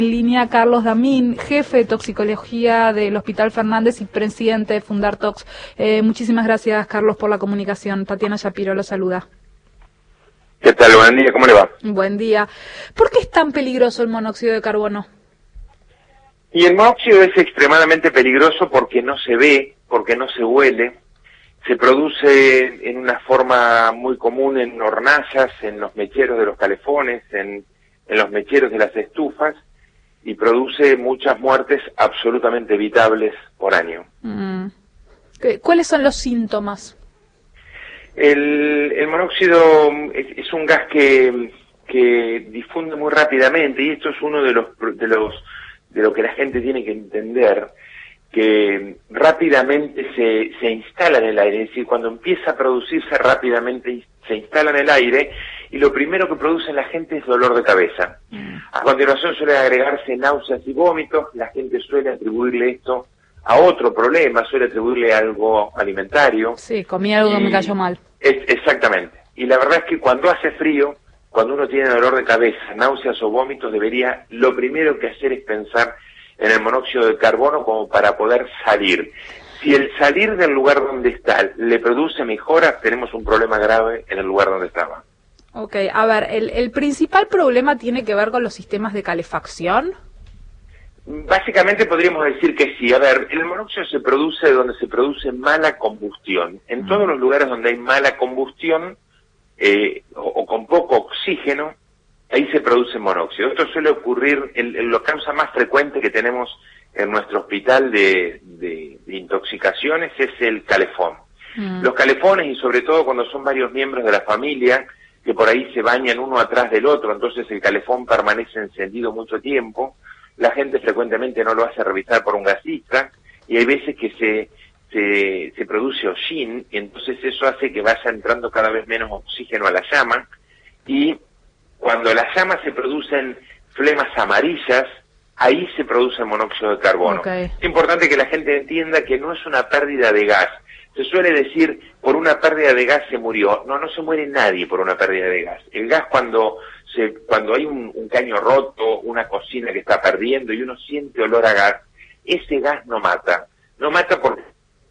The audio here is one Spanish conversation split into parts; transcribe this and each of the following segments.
En línea Carlos Damín, jefe de toxicología del Hospital Fernández y presidente de Fundartox. Muchísimas gracias, Carlos, por la comunicación. Tatiana Shapiro lo saluda. ¿Qué tal? Buen día, ¿cómo le va? Buen día. ¿Por qué es tan peligroso el monóxido de carbono? Y el monóxido es extremadamente peligroso porque no se ve, porque no se huele, se produce en una forma muy común en hornallas, en los mecheros de los calefones, en los mecheros de las estufas, y produce muchas muertes absolutamente evitables por año. ¿Cuáles son los síntomas? El monóxido es un gas que difunde muy rápidamente, y esto es uno de lo que la gente tiene que entender, que rápidamente se instala en el aire, es decir, cuando empieza a producirse rápidamente se instala en el aire, y lo primero que produce en la gente es dolor de cabeza. A continuación suele agregarse náuseas y vómitos. La gente suele atribuirle esto a otro problema, suele atribuirle algo alimentario. Sí, comí algo que me cayó mal. Exactamente. Y la verdad es que cuando hace frío, cuando uno tiene dolor de cabeza, náuseas o vómitos, lo primero que hacer es pensar en el monóxido de carbono como para poder salir. Si el salir del lugar donde está le produce mejoras, tenemos un problema grave en el lugar donde estaba. Ok, a ver, ¿el principal problema tiene que ver con los sistemas de calefacción? Básicamente podríamos decir que sí. A ver, el monóxido se produce donde se produce mala combustión. En todos los lugares donde hay mala combustión o con poco oxígeno, ahí se produce monóxido. Esto suele ocurrir, la causa más frecuente que tenemos en nuestro hospital de intoxicaciones es el calefón. Los calefones, y sobre todo cuando son varios miembros de la familia, que por ahí se bañan uno atrás del otro, entonces el calefón permanece encendido mucho tiempo. La gente frecuentemente no lo hace revisar por un gasista, y hay veces que se produce hollín, y entonces eso hace que vaya entrando cada vez menos oxígeno a la llama, y cuando las llamas se producen flemas amarillas, ahí se produce monóxido de carbono. Okay. Es importante que la gente entienda que no es una pérdida de gas. Se suele decir, por una pérdida de gas se murió. No se muere nadie por una pérdida de gas. El gas cuando hay un caño roto, una cocina que está perdiendo y uno siente olor a gas, ese gas no mata. No mata porque...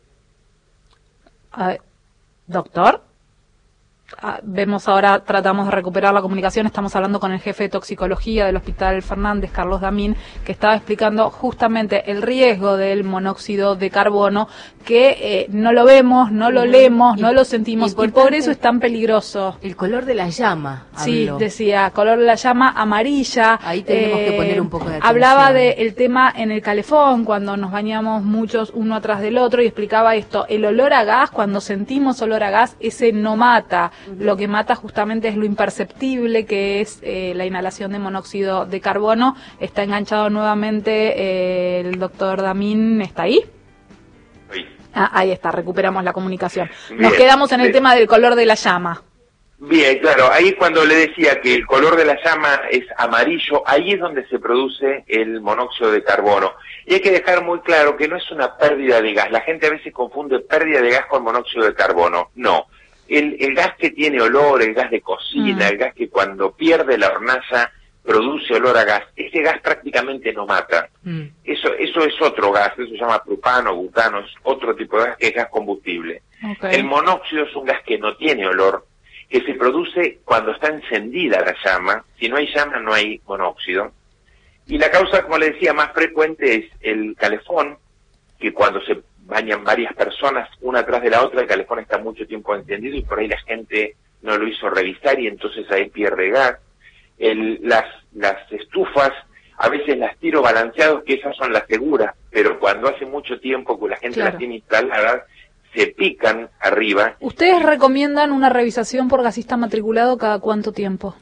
¿Doctor? Vemos ahora, tratamos de recuperar la comunicación, estamos hablando con el jefe de toxicología del Hospital Fernández, Carlos Damín, que estaba explicando justamente el riesgo del monóxido de carbono, que no lo vemos, no lo leemos, no lo sentimos, y por eso es tan peligroso. El color de la llama, sí, habló. Decía, color de la llama amarilla. Ahí tenemos que poner un poco de atención. Hablaba del tema en el calefón, cuando nos bañamos muchos uno atrás del otro, y explicaba esto, el olor a gas, cuando sentimos olor a gas, ese no mata. Lo que mata justamente es lo imperceptible, que es la inhalación de monóxido de carbono. Está enganchado nuevamente el doctor Damín, ¿está ahí? Sí. Ahí está, recuperamos la comunicación. Bien, nos quedamos en el tema del color de la llama. Bien, claro, ahí cuando le decía que el color de la llama es amarillo, ahí es donde se produce el monóxido de carbono. Y hay que dejar muy claro que no es una pérdida de gas. La gente a veces confunde pérdida de gas con monóxido de carbono. No. El gas que tiene olor, el gas de cocina, el gas que cuando pierde la hornalla produce olor a gas, ese gas prácticamente no mata. Eso es otro gas, eso se llama propano, butano, es otro tipo de gas que es gas combustible. Okay. El monóxido es un gas que no tiene olor, que se produce cuando está encendida la llama. Si no hay llama no hay monóxido. Y la causa, como le decía, más frecuente es el calefón, que cuando se bañan varias personas una atrás de la otra, el calefón está mucho tiempo encendido y por ahí la gente no lo hizo revisar y entonces ahí pierde gas. Las estufas, a veces las tiro balanceados, que esas son las seguras, pero cuando hace mucho tiempo que la gente las tiene instaladas, se pican arriba. ¿Ustedes recomiendan una revisación por gasista matriculado cada cuánto tiempo?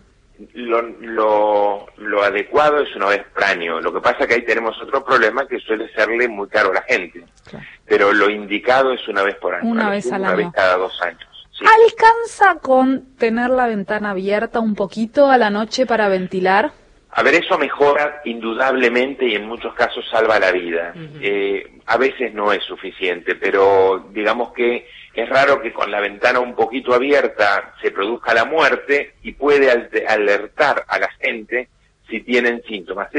Lo adecuado es una vez por año. Lo que pasa es que ahí tenemos otro problema que suele serle muy caro a la gente. Claro. Pero lo indicado es una vez por año. Una vez al año. Una vez cada 2 años. Sí. ¿Alcanza con tener la ventana abierta un poquito a la noche para ventilar? A ver, eso mejora indudablemente y en muchos casos salva la vida. A veces no es suficiente, pero digamos que es raro que con la ventana un poquito abierta se produzca la muerte y puede alertar a la gente si tienen síntomas.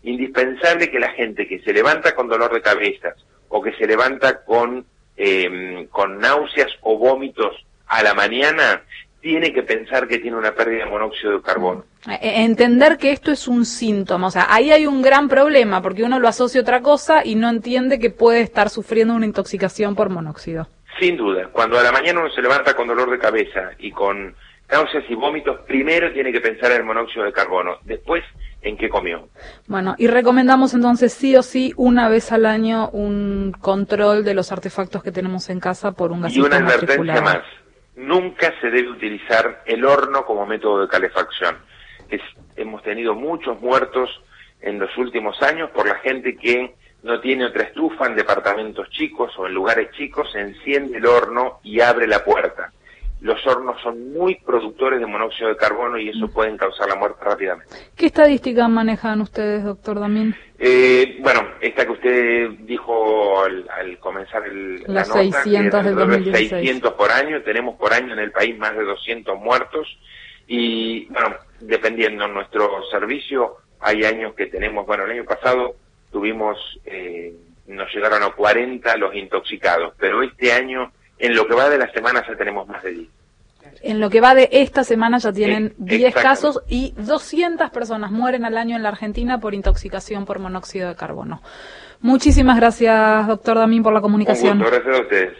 indispensable que la gente que se levanta con dolor de cabeza o que se levanta con náuseas o vómitos a la mañana, tiene que pensar que tiene una pérdida de monóxido de carbono. Entender que esto es un síntoma, o sea, ahí hay un gran problema, porque uno lo asocia a otra cosa y no entiende que puede estar sufriendo una intoxicación por monóxido. Sin duda, cuando a la mañana uno se levanta con dolor de cabeza y con náuseas y vómitos, primero tiene que pensar en el monóxido de carbono, después en qué comió. Bueno, y recomendamos entonces sí o sí una vez al año un control de los artefactos que tenemos en casa por un gasista Y una advertencia matriculado. más, nunca se debe utilizar el horno como método de calefacción. Hemos tenido muchos muertos en los últimos años por la gente que no tiene otra estufa en departamentos chicos o en lugares chicos, enciende el horno y abre la puerta. Los hornos son muy productores de monóxido de carbono y eso pueden causar la muerte rápidamente. ¿Qué estadística manejan ustedes, doctor Damián? Bueno, esta que usted dijo al comenzar la nota, 600 del 2016. 600 por año, tenemos por año en el país más de 200 muertos y, bueno, dependiendo de nuestro servicio, hay años que tenemos, bueno, el año pasado tuvimos, nos llegaron a 40 los intoxicados, pero este año, en lo que va de la semana, ya tenemos más de 10. En lo que va de esta semana ya tienen 10 casos y 200 personas mueren al año en la Argentina por intoxicación por monóxido de carbono. Muchísimas gracias, doctor Damián, por la comunicación. Un gusto, gracias a ustedes.